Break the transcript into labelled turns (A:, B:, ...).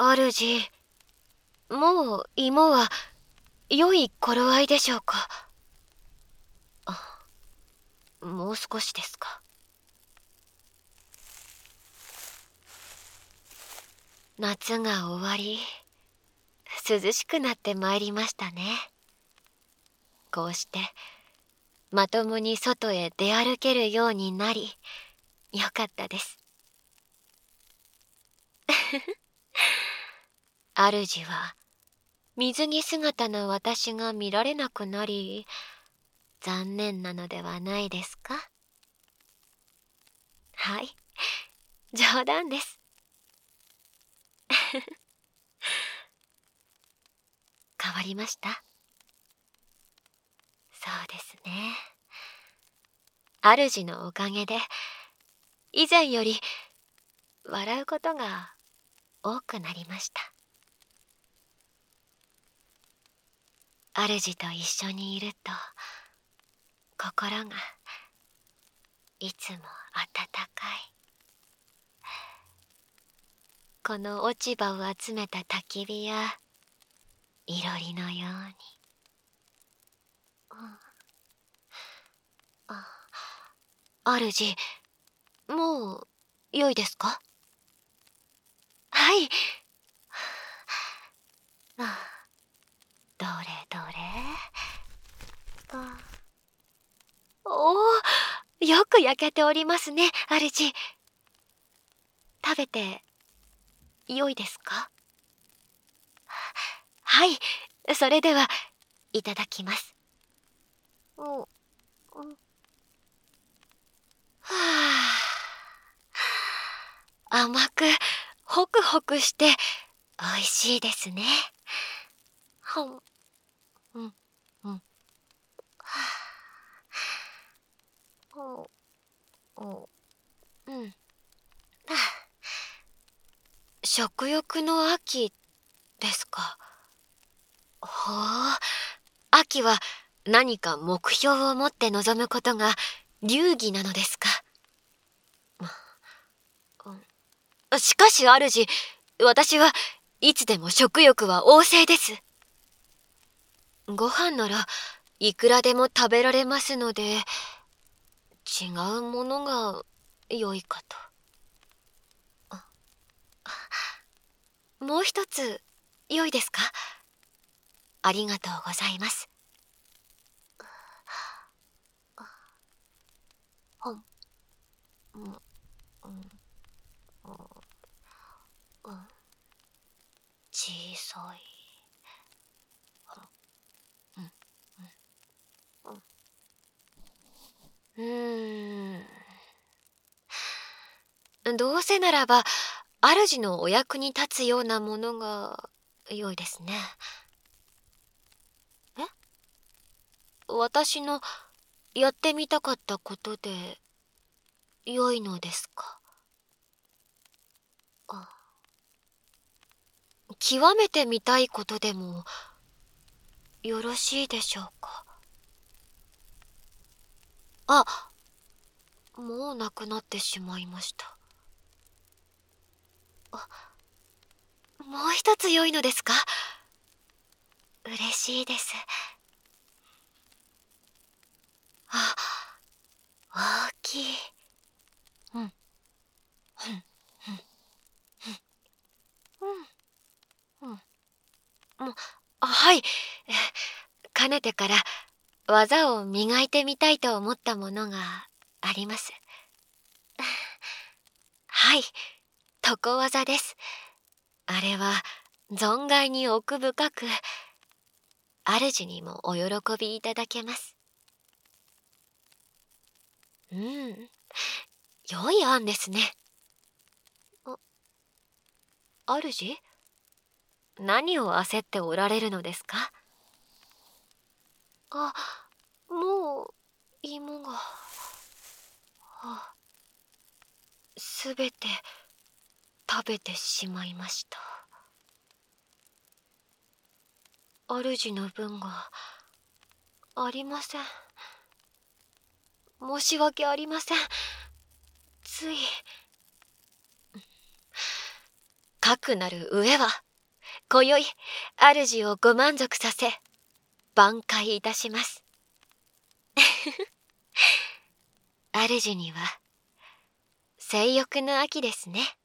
A: 主、もう芋は良い頃合いでしょうか。もう少しですか。夏が終わり、涼しくなってまいりましたね。こうしてまともに外へ出歩けるようになり、よかったです。主は水着姿の私が見られなくなり、残念なのではないですか？はい、冗談です。変わりました？そうですね。主のおかげで、以前より笑うことが多くなりました。主と一緒にいると、心がいつも温かい。この落ち葉を集めた焚き火やいろりのように。主、もう良いですか？はい。どれどれ。おお、よく焼けておりますね、主。食べて良いですか？はい、それではいただきます。はあ、甘くホクホクしておいしいですね。うんうん。うん。食欲の秋ですか。ほう、秋は何か目標を持って臨むことが流儀なのですか。しかし主、私はいつでも食欲は旺盛です。ご飯ならいくらでも食べられますので、違うものが良いかと。もう一つ良いですか？ありがとうございます。小さい。どうせならば主のお役に立つようなものが良いですね。え？私のやってみたかったことで良いのですか？極めてみたいことでもよろしいでしょうか？もうなくなってしまいました。もう一つ良いのですか？嬉しいです。大きい。はい。かねてから技を磨いてみたいと思ったものがあります。はい、床技です。あれは存外に奥深く、主にもお喜びいただけます。良い案ですね。主？何を焦っておられるのですか？もう芋がすべて食べてしまいました。主の分がありません。申し訳ありません。ついかくなる上は、今宵主をご満足させ、挽回いたします。主には性欲の秋ですね。